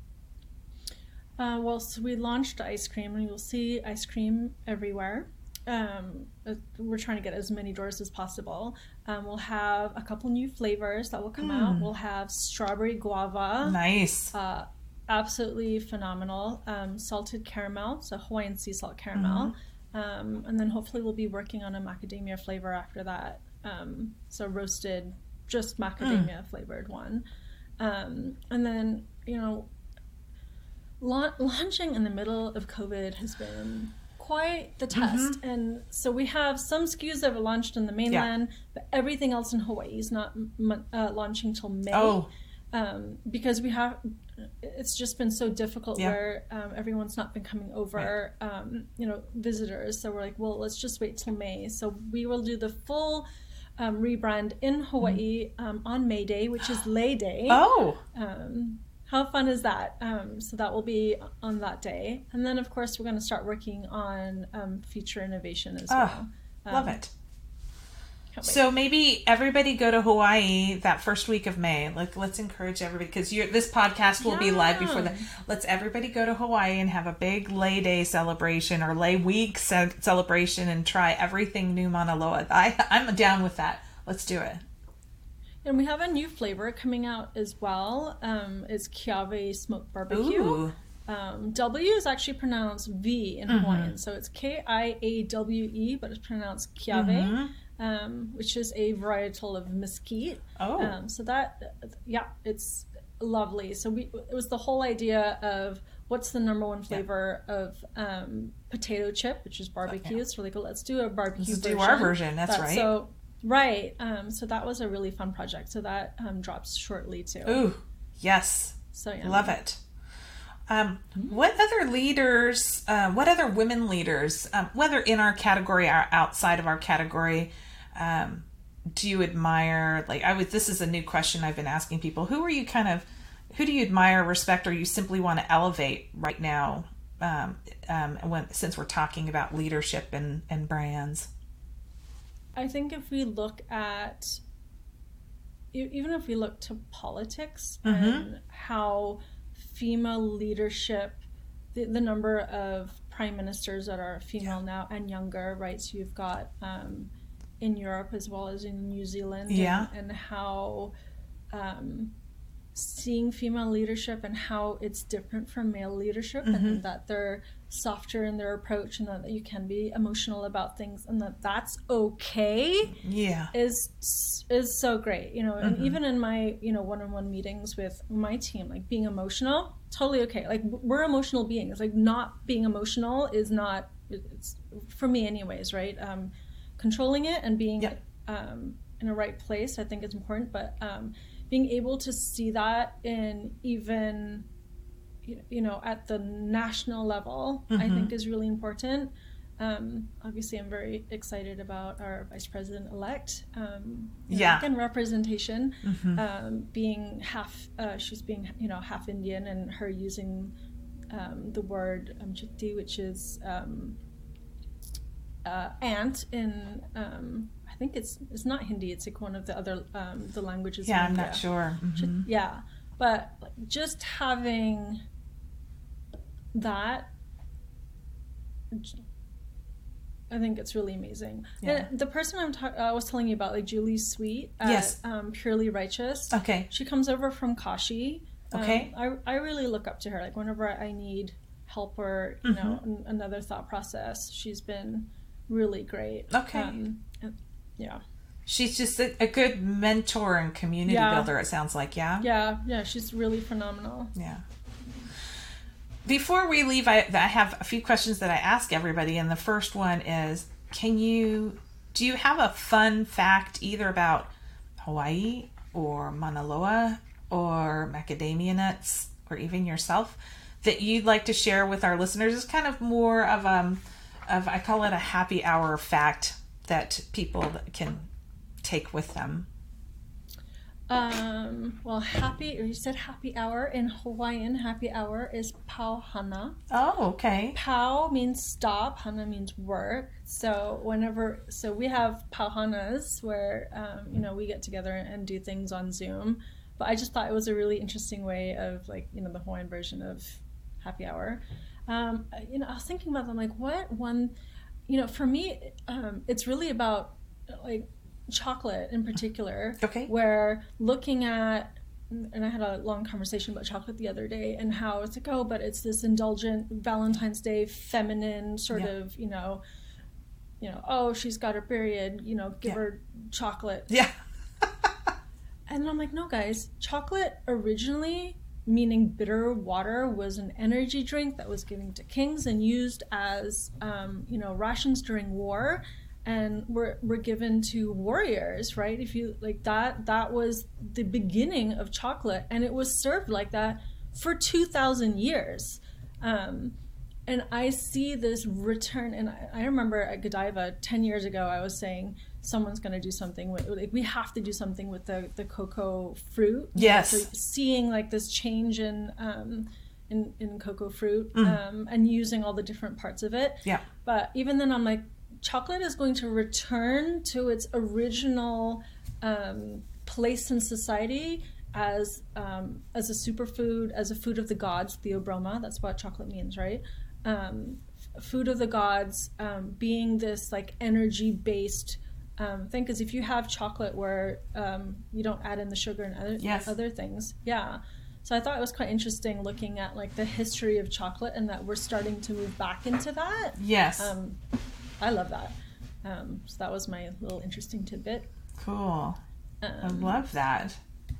Uh, well, so we launched ice cream, and you'll see ice cream everywhere. Um, we're trying to get as many doors as possible. Um, we'll have a couple new flavors that will come mm. out. We'll have strawberry guava. Nice. Uh, absolutely phenomenal. Um, salted caramel, so Hawaiian sea salt caramel. Mm-hmm. Um, and then hopefully we'll be working on a macadamia flavor after that. Um, so roasted, just macadamia mm. flavored one. Um, and then, you know, La- launching in the middle of COVID has been quite the test. Mm-hmm. And so we have some S K Us that were launched in the mainland, yeah. but everything else in Hawaii is not m- uh, launching till May. Oh. Um, because we have, it's just been so difficult yeah. where um, everyone's not been coming over, right. um, you know, visitors. So we're like, well, let's just wait till May. So we will do the full um, rebrand in Hawaii mm-hmm. um, on May Day, which is Lei Day. Oh. Um, How fun is that? Um, so that will be on that day. And then, of course, we're going to start working on um, future innovation as oh, well. Um, love it. So maybe everybody go to Hawaii that first week of May. Like, let's encourage everybody, because this podcast will yeah. be live before that. Let's everybody go to Hawaii and have a big Lei Day celebration or Lei Week ce- celebration and try everything new Mauna Loa. I, I'm down with that. Let's do it. And we have a new flavor coming out as well. Um, it's Kiawe Smoked Barbecue. Ooh. Um, W is actually pronounced V in mm-hmm. Hawaiian. So it's K I A W E, but it's pronounced Kiawe, mm-hmm. um, which is a varietal of mesquite. Oh. Um, so that, yeah, it's lovely. So we it was the whole idea of what's the number one flavor yeah. of um, potato chip, which is barbecue. Okay. So we're like, well, let's do a barbecue let's version. do our version, that's, that's right. So, Right. Um, so that was a really fun project. So that um, drops shortly too. Ooh, yes. So yeah. Love it. Um, what other leaders, uh, what other women leaders, um, whether in our category or outside of our category, um, do you admire? Like I was, this is a new question I've been asking people. Who are you kind of, who do you admire, respect, or you simply want to elevate right now? Um, um, when, since we're talking about leadership and, and brands. I think if we look at, even if we look to politics mm-hmm. and how female leadership, the, the number of prime ministers that are female yeah. now and younger, right? So you've got um, in Europe as well as in New Zealand, yeah. and, and how um, seeing female leadership and how it's different from male leadership, mm-hmm. and that they're softer in their approach, and that you can be emotional about things, and that that's okay. Yeah, is is so great, you know. Mm-hmm. And even in my you know one-on-one meetings with my team, like being emotional, totally okay. Like we're emotional beings. Like not being emotional is not. It's for me, anyways, right? Um, controlling it and being yeah. um, in a right place, I think is important. But um, being able to see that in even you know, at the national level, mm-hmm. I think is really important. Um, obviously, I'm very excited about our vice president-elect. Um, yeah. Again, representation, mm-hmm. um, being half, uh, she's being, you know, half Indian, and her using um, the word um, chikti, which is um, uh, ant in, um, I think it's it's not Hindi, it's like one of the other, um, the languages. Yeah, in I'm India. not sure. Mm-hmm. Yeah, but like, just having that I think it's really amazing. Yeah. And the person I'm ta- I was telling you about, like Julie Sweet at Yes. um, Purely Righteous. Okay. She comes over from Kashi. Okay. Um, I I really look up to her. Like whenever I need help or you Mm-hmm. know an, another thought process, she's been really great. Okay. Um, and- yeah. She's just a, a good mentor and community Yeah. builder, it sounds like, yeah? Yeah. Yeah. She's really phenomenal. Yeah. Before we leave, I, I have a few questions that I ask everybody, and the first one is, can you, do you have a fun fact either about Hawaii or Mauna Loa or macadamia nuts or even yourself that you'd like to share with our listeners? It's kind of more of um of I call it a happy hour fact that people can take with them. Um, well, happy, or you said happy hour. In Hawaiian, happy hour is pau hana. Oh, okay. Pau means stop, hana means work. So whenever, so we have pau hanas where, um, you know, we get together and do things on Zoom. But I just thought it was a really interesting way of, like, you know, the Hawaiian version of happy hour. Um, you know, I was thinking about them, like, what one, you know, for me, um, it's really about, like, chocolate in particular. Okay. Where looking at, and I had a long conversation about chocolate the other day and how it's like, oh, but it's this indulgent Valentine's Day feminine sort Yeah. of, you know, you know, oh, she's got her period, you know, give Yeah. her chocolate. Yeah. And I'm like, no, guys, chocolate originally, meaning bitter water, was an energy drink that was given to kings and used as, um, you know, rations during war, and were were given to warriors, right? If you like that, that was the beginning of chocolate, and it was served like that for two thousand years. Um, and I see this return, and I, I remember at Godiva ten years ago, I was saying someone's going to do something with, like, we have to do something with the, the cocoa fruit. Yes. So seeing like this change in um, in, in cocoa fruit Mm. um, and using all the different parts of it. Yeah. But even then, I'm like, chocolate is going to return to its original um, place in society as um, as a superfood, as a food of the gods, theobroma. That's what chocolate means, right? Um, f- food of the gods, um, being this like energy-based um, thing. Because if you have chocolate where um, you don't add in the sugar and other Yes. other things, yeah. So I thought it was quite interesting looking at like the history of chocolate and that we're starting to move back into that. Yes. Um, I love that. Um, so that was my little interesting tidbit. Cool. I Um, love that.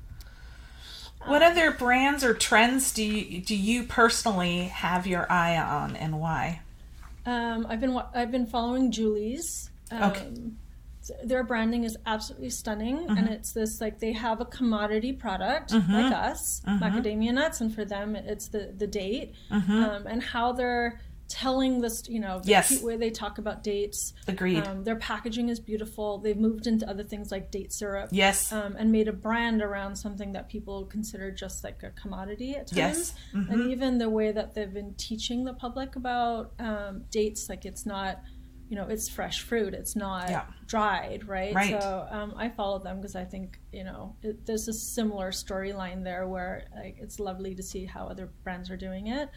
What other brands or trends do you do you personally have your eye on, and why? um, I've been wa- I've been following Julie's. Um, Okay. Their branding is absolutely stunning, Mm-hmm. and it's this like they have a commodity product Mhm. like us, Mhm. macadamia nuts, and for them it's the the date, Mm-hmm. um, and how they're telling this, you know, the Yes. cute way they talk about dates. Agreed. Um, their packaging is beautiful. They've moved into other things like date syrup. Yes. Um, and made a brand around something that people consider just like a commodity at times. Yes. Mhm. And even the way that they've been teaching the public about um, dates, like it's not, you know, it's fresh fruit. It's not Yeah. dried, right? Right. So um, I follow them because I think, you know, it, there's a similar storyline there where like it's lovely to see how other brands are doing it.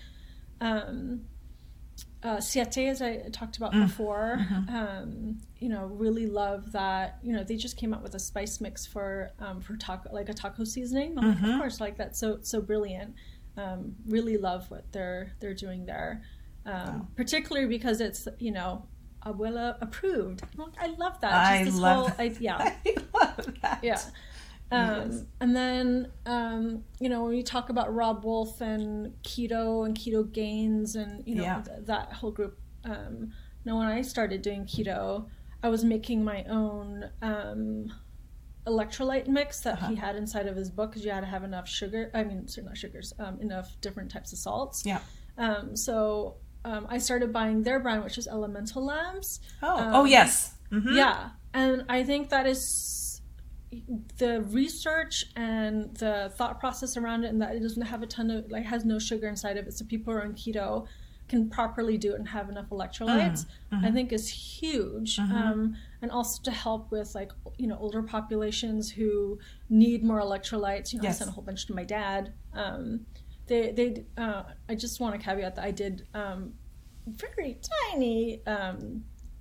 Um, uh, Siete, as I talked about Mm. before, Mhm. um, you know, really love that. You know, they just came out with a spice mix for um, for taco, like a taco seasoning. I'm like, Mhm. of course, like that's so so brilliant. Um, really love what they're they're doing there, um, Wow. particularly because it's, you know, abuela approved. I'm like, I love that. I Just this love whole, that. I, yeah, I love that. yeah. Um, Yes. And then, um, you know, when you talk about Rob Wolf and keto and keto gains and, you know, Yeah. th- that whole group. Um, you know, when I started doing keto, I was making my own um, electrolyte mix that Uh-huh. he had inside of his book because you had to have enough sugar. I mean, sorry, not sugars, um, enough different types of salts. Yeah. Um, so um, I started buying their brand, which is Elemental Labs. Oh. Um, oh yes. Mhm. Yeah, and I think that is the research and the thought process around it, and that it doesn't have a ton of, like, has no sugar inside of it, so people who are on keto can properly do it and have enough electrolytes, Mm, I think is huge. Mhm. Um, and also to help with, like, you know, older populations who need more electrolytes. You know, Yes. I sent a whole bunch to my dad. Um, they, they, uh, I just want to caveat that I did um, very tiny um,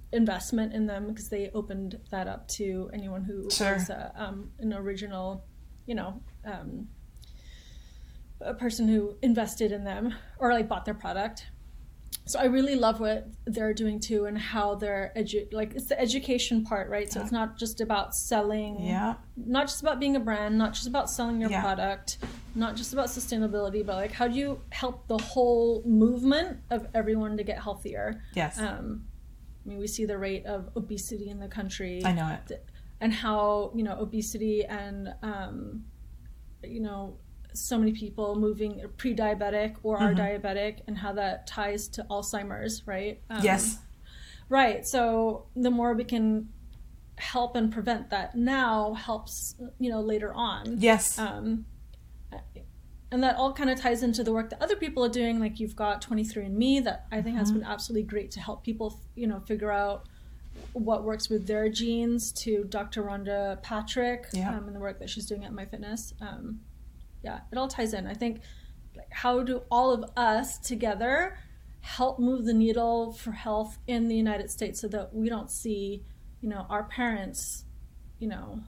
investment in them because they opened that up to anyone who Sure. was uh, um, an original, you know, um, a person who invested in them or like bought their product. So I really love what they're doing too, and how they're edu- like it's the education part, right? So Yeah. it's not just about selling, Yeah. not just about being a brand, not just about selling your Yeah. product, not just about sustainability, but like how do you help the whole movement of everyone to get healthier? Yes. Um, I mean, we see the rate of obesity in the country. I know it. And how, you know, obesity and, um, you know, so many people moving pre-diabetic or are Mhm. diabetic, and how that ties to Alzheimer's, right? Um, Yes. Right. So the more we can help and prevent that now helps, you know, later on. Yes. Um, and that all kind of ties into the work that other people are doing. Like you've got twenty-three and me that I think has Mhm. been absolutely great to help people, you know, figure out what works with their genes, to Doctor Rhonda Patrick Yeah. um, and the work that she's doing at MyFitness. Um, yeah, it all ties in. I think, like, how do all of us together help move the needle for health in the United States so that we don't see, you know, our parents, you know,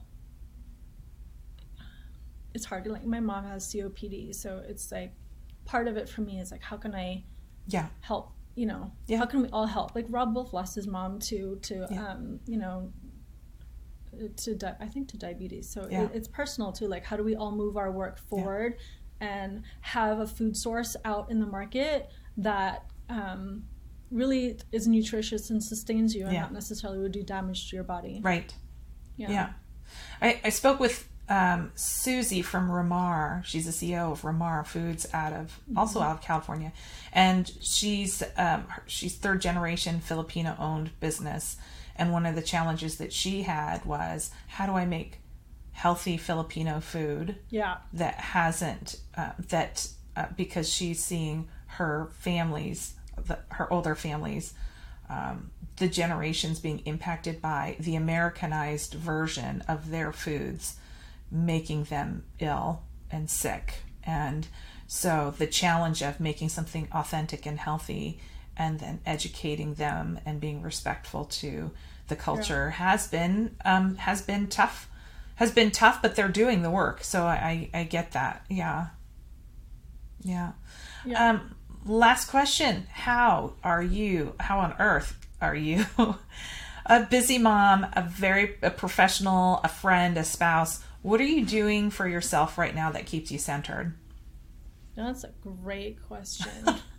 it's hard to, like, my mom has C O P D, so it's like part of it for me is like, how can I Yeah. help, you know, Yeah. how can we all help? Like Rob Wolf lost his mom to, to Yeah. um, you know, to di- I think to diabetes. So Yeah. it, it's personal too. Like, how do we all move our work forward and have a food source out in the market that um, really is nutritious and sustains you, and Yeah. not necessarily would do damage to your body. Right. Yeah. Yeah. I, I spoke with um, Susie from Ramar. She's the C E O of Ramar Foods out of, also out of California. And she's, um, her- she's third generation Filipino owned business. And one of the challenges that she had was, how do I make healthy Filipino food Yeah. that hasn't, uh, that, uh, because she's seeing her families, the, her older families, um, the generations being impacted by the Americanized version of their foods, making them ill and sick. And so the challenge of making something authentic and healthy and then educating them and being respectful to the culture has been um, has been tough has been tough, but they're doing the work. So I, I, I get that. Yeah. Yeah. Yeah. Um, last question. How are you? How on earth are you? A busy mom, a very a professional, a friend, a spouse. What are you doing for yourself right now that keeps you centered? That's a great question.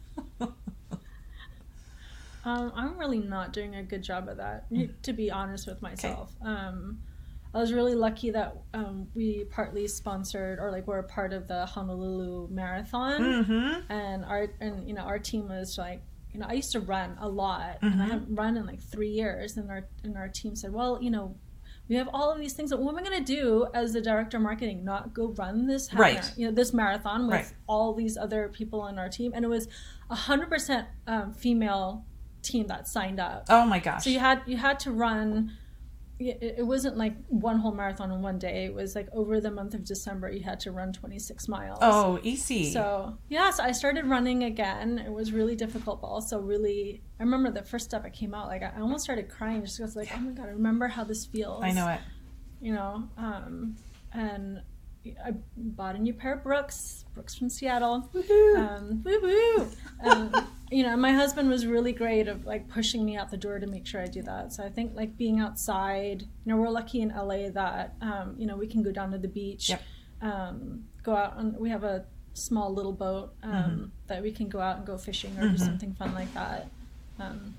um, I'm really not doing a good job of that, to be honest with myself. Um, I was really lucky that um, we partly sponsored, or like we're a part of the Honolulu Marathon, Mm-hmm. and our and you know our team was like, you know, I used to run a lot, Mm-hmm. and I haven't run in like three years, and our and our team said, well, you know, we have all of these things. What am I going to do as the director of marketing? Not go run this half Right. mar- you know, this marathon with Right. all these other people on our team, and it was a hundred percent um, female team that signed up. Oh my gosh. So you had you had to run. It, it wasn't like one whole marathon in one day. It was like over the month of December, you had to run twenty-six miles. Oh, easy. So yeah, so I started running again. It was really difficult, but also really. I remember the first step I came out, like I almost started crying just because, like, oh my god, I remember how this feels. I know it. You know, um, and I bought a new pair of Brooks, Brooks from Seattle. Woohoo. Um, woo woo. Um, you know, my husband was really great of like pushing me out the door to make sure I do that. So I think like being outside, you know, we're lucky in L A that, um, you know, we can go down to the beach, Yep. um, go out, and we have a small little boat um, Mm-hmm. that we can go out and go fishing or do something fun like that. Um,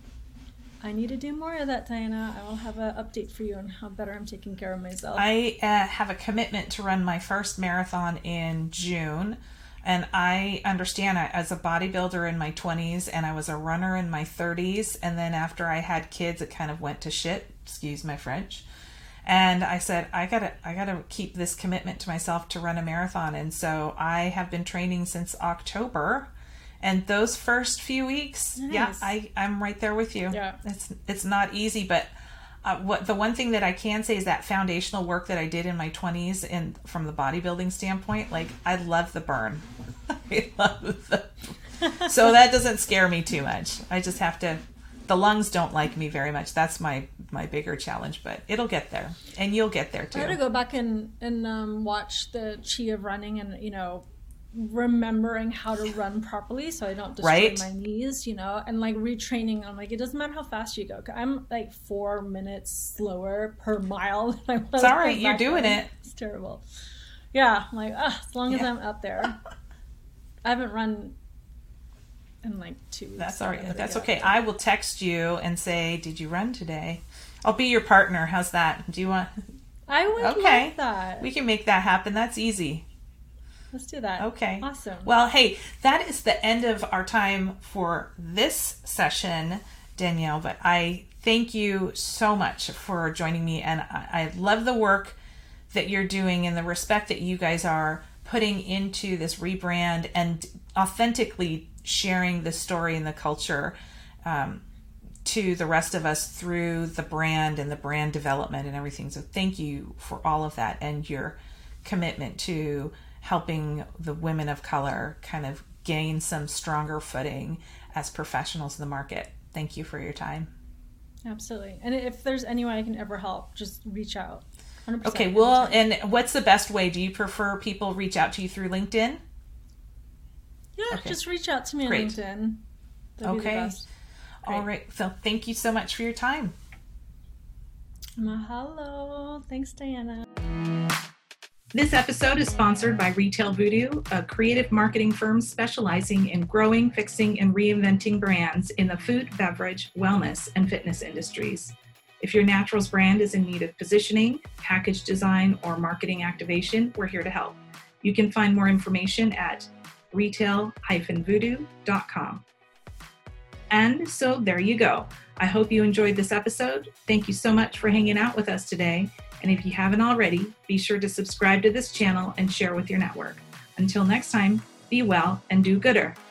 I need to do more of that, Diana. I will have an update for you on how better I'm taking care of myself. I uh, have a commitment to run my first marathon in June. And I understand I, as a bodybuilder in my twenties, and I was a runner in my thirties. And then after I had kids, it kind of went to shit. Excuse my French. And I said, I gotta, I gotta keep this commitment to myself to run a marathon. And so I have been training since October. And those first few weeks, yeah, Nice. I, I'm right there with you. Yeah. It's, it's not easy, but uh, what the one thing that I can say is that foundational work that I did in my twenties, and from the bodybuilding standpoint, like I love the burn. I love the, so that doesn't scare me too much. I just have to, the lungs don't like me very much. That's my my bigger challenge, but it'll get there, and you'll get there too. I had to go back and and um, watch the Chi of running, and you know, remembering how to run properly so I don't destroy right? my knees, you know, and like retraining. I'm like, it doesn't matter how fast you go. I'm like four minutes slower per mile than I was. It's all right. You're doing then. it. It's terrible. Yeah, I'm like, ah, as long as Yeah. I'm up there. I haven't run in like two weeks. That's all right. I That's think okay. I will text you and say, "Did you run today?" I'll be your partner. How's that? Do you want? I would Okay. love that. We can make that happen. That's easy. Let's do that. Okay. Awesome. Well, hey, that is the end of our time for this session, Danielle. But I thank you so much for joining me, and I, I love the work that you're doing and the respect that you guys are putting into this rebrand and authentically sharing the story and the culture um, to the rest of us through the brand and the brand development and everything. So thank you for all of that and your commitment to helping the women of color kind of gain some stronger footing as professionals in the market. Thank you for your time. Absolutely. And if there's any way I can ever help, just reach out. one hundred percent. Okay, well, and what's the best way? Do you prefer people reach out to you through LinkedIn? Yeah, Okay. just reach out to me on Great. LinkedIn. That'd be the Okay. best. All right. So thank you so much for your time. Mahalo. Thanks, Diana. This episode is sponsored by Retail Voodoo, a creative marketing firm specializing in growing, fixing, and reinventing brands in the food, beverage, wellness, and fitness industries. If your naturals brand is in need of positioning, package design, or marketing activation, we're here to help. You can find more information at retail dash voodoo dot com. And so there you go. I hope you enjoyed this episode. Thank you so much for hanging out with us today. And if you haven't already, be sure to subscribe to this channel and share with your network. Until next time, be well and do gooder.